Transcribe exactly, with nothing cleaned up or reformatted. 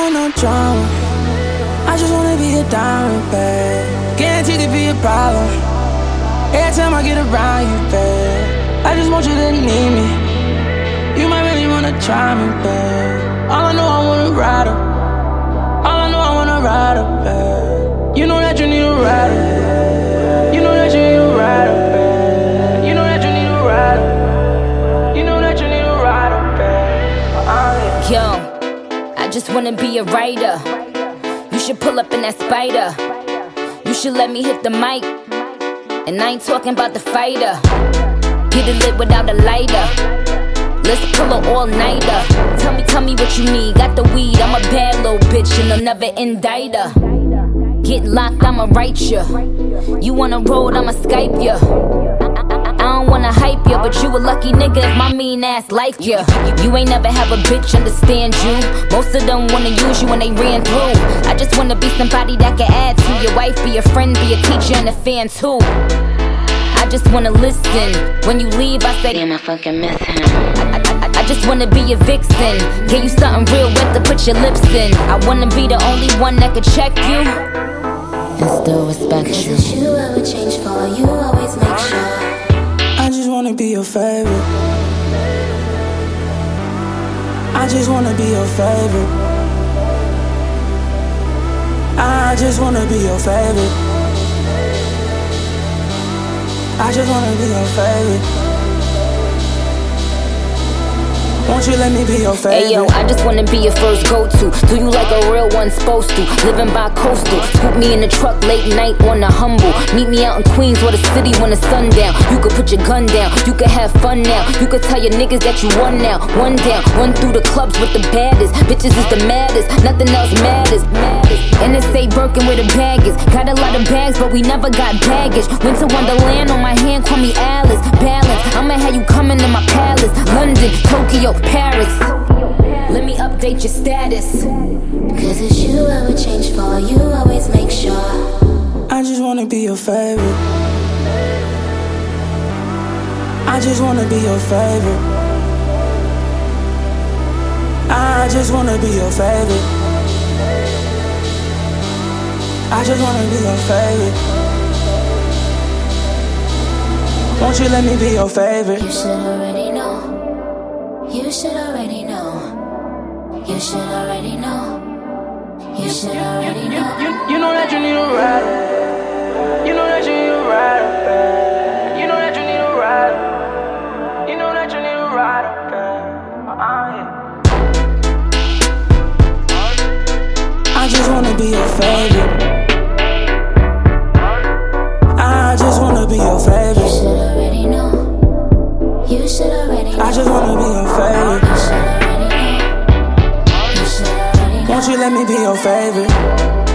want no drama. I just wanna be a diamond, babe. Guaranteed to be a problem. Every time I get around you, babe, I just want you to need me. You might really wanna try me, babe. All I know, I wanna ride her. All I know, I wanna ride her, babe. You know that you need a rider. You know that you need a rider, babe. You know that you need a rider. You know that you need a rider, babe. Uh, Yo, I just wanna be a writer. You should pull up in that Spider. You should let me hit the mic. And I ain't talking about the fighter. Get it lit without a lighter. Let's pull an all-nighter. Tell me, tell me what you need. Got the weed, I'm a bad little bitch and I'll never indict her. Get locked, I'ma write ya. You on a road, I'ma Skype ya. I don't wanna hype ya, but you a lucky nigga if my mean ass like ya. You ain't never have a bitch understand you. Most of them wanna use you when they ran through. I just wanna be somebody that can add to your wife, be a friend, be a teacher and a fan too. I just wanna listen. When you leave, I say, damn, I fucking miss him. I, I, I just wanna be a vixen. Give you something real wet to put your lips in. I wanna be the only one that could check you and still respect you. 'Cause it's you I would change for, you always make sure. I just wanna be your favorite. I just wanna be your favorite. I just wanna be your favorite. I just wanna be your favorite. Won't you let me be your favorite? Hey yo, I just wanna be your first go-to. Do you like a real one supposed to? Living by coastal. Scoop me in the truck late night on the humble. Meet me out in Queens or the city when the sun down. You could put your gun down, you could have fun now. You could tell your niggas that you won now. One down, run through the clubs with the baddest. Bitches is the maddest, nothing else matters. And they say Birkin where the bag is. Got a lot of bags, but we never got baggage. Winter Wonderland on my hand, call me Alice. Balance, I'ma have you coming in my palace. London, Tokyo, Paris. Let me update your status. 'Cause it's you I would change for, you always make sure. I just wanna be your favorite. I just wanna be your favorite. I just wanna be your favorite. I just wanna be your favorite. Won't you let me be your favorite? You should already know. You should already know. You should already know. You should already know. You, you, you know that you need a rider. You know that you need a rider, babe. You know that you need a rider. You know that you need a rider, babe. Uh-uh, yeah. I just wanna be your favorite. I just wanna be your favorite. You should already know. You should already know. I just wanna be your favorite. You should already know. You should already know. Won't you let me be your favorite?